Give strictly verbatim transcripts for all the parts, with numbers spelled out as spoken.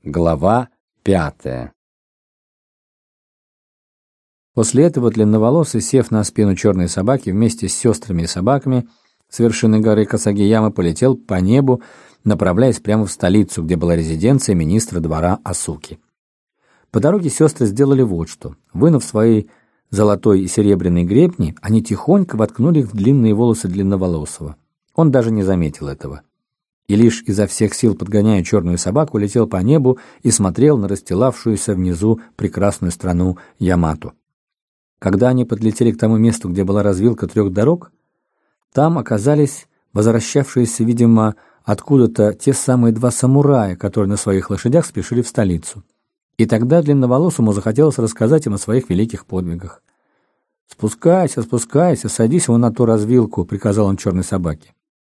Глава пятая. После этого длинноволосый, сев на спину черной собаки, вместе с сестрами и собаками с вершины горы Касаги-Ямы полетел по небу, направляясь прямо в столицу, где была резиденция министра двора Асуки. По дороге сестры сделали вот что. Вынув свои золотой и серебряный гребни, они тихонько воткнули их в длинные волосы длинноволосого. Он даже не заметил этого. И лишь изо всех сил, подгоняя черную собаку, летел по небу и смотрел на расстилавшуюся внизу прекрасную страну Ямату. Когда они подлетели к тому месту, где была развилка трех дорог, там оказались возвращавшиеся, видимо, откуда-то те самые два самурая, которые на своих лошадях спешили в столицу. И тогда длинноволосому захотелось рассказать им о своих великих подвигах. «Спускайся, спускайся, садись вон на ту развилку», — приказал он черной собаке.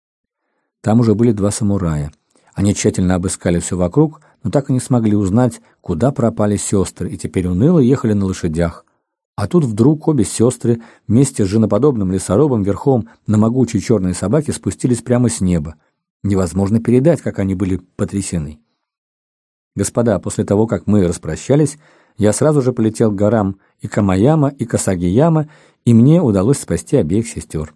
Там уже были два самурая. Они тщательно обыскали все вокруг, но так и не смогли узнать, куда пропали сестры, и теперь уныло ехали на лошадях. А тут вдруг обе сестры вместе с женоподобным лесорубом верхом на могучей черной собаке спустились прямо с неба. Невозможно передать, как они были потрясены. «Господа, после того, как мы распрощались, я сразу же полетел к горам Икамаяма и Касаги-Яма, и мне удалось спасти обеих сестер».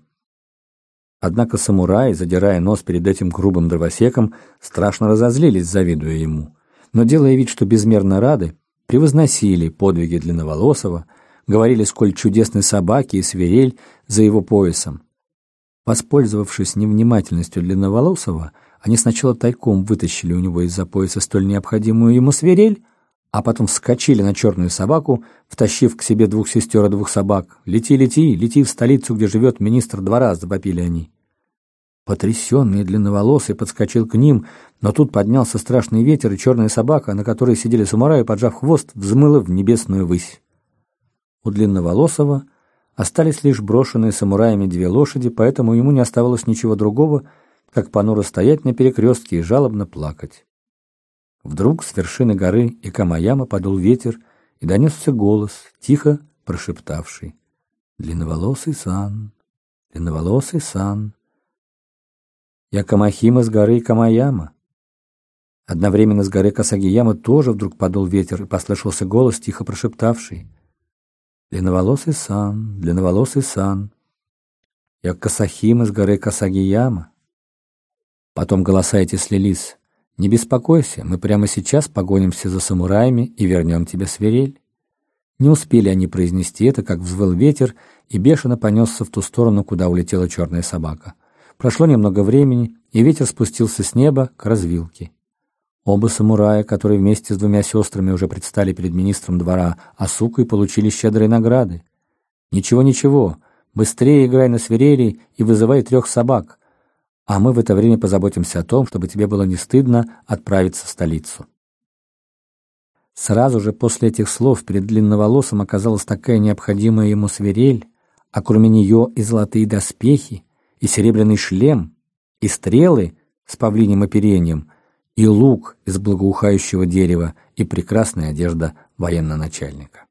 Однако самураи, задирая нос перед этим грубым дровосеком, страшно разозлились, завидуя ему. Но, делая вид, что безмерно рады, превозносили подвиги длинноволосого, говорили, сколь чудесны собаки и свирель за его поясом. Воспользовавшись невнимательностью длинноволосого, они сначала тайком вытащили у него из-за пояса столь необходимую ему свирель, а потом вскочили на черную собаку, втащив к себе двух сестер и двух собак. «Лети, лети, лети в столицу, где живет министр двора», — завопили они. Потрясенный длинноволосый подскочил к ним, но тут поднялся страшный ветер, и черная собака, на которой сидели самураи, поджав хвост, взмыла в небесную высь. У длинноволосого остались лишь брошенные самураями две лошади, поэтому ему не оставалось ничего другого, как понуро стоять на перекрестке и жалобно плакать. Вдруг с вершины горы Икамаяма подул ветер, и донесся голос, тихо прошептавший: «Длинноволосый сан, длинноволосый сан, я Камахима с горы Икамаяма». Одновременно с горы Касаги-Яма тоже вдруг подул ветер, и послышался голос, тихо прошептавший: «Длинноволосый сан, длинноволосый сан, я Касахима с горы Касаги-Яма». Потом голоса эти слились: «Не беспокойся, мы прямо сейчас погонимся за самураями и вернем тебе свирель». Не успели они произнести это, как взвыл ветер и бешено понесся в ту сторону, куда улетела черная собака. Прошло немного времени, и ветер спустился с неба к развилке. Оба самурая, которые вместе с двумя сестрами уже предстали перед министром двора Асукой, получили щедрые награды. «Ничего, ничего, быстрее играй на свирели и вызывай трех собак, а мы в это время позаботимся о том, чтобы тебе было не стыдно отправиться в столицу». Сразу же после этих слов перед длинноволосым оказалась такая необходимая ему свирель, а кроме нее и золотые доспехи, и серебряный шлем, и стрелы с павлиним оперением, и лук из благоухающего дерева, и прекрасная одежда военно-начальника.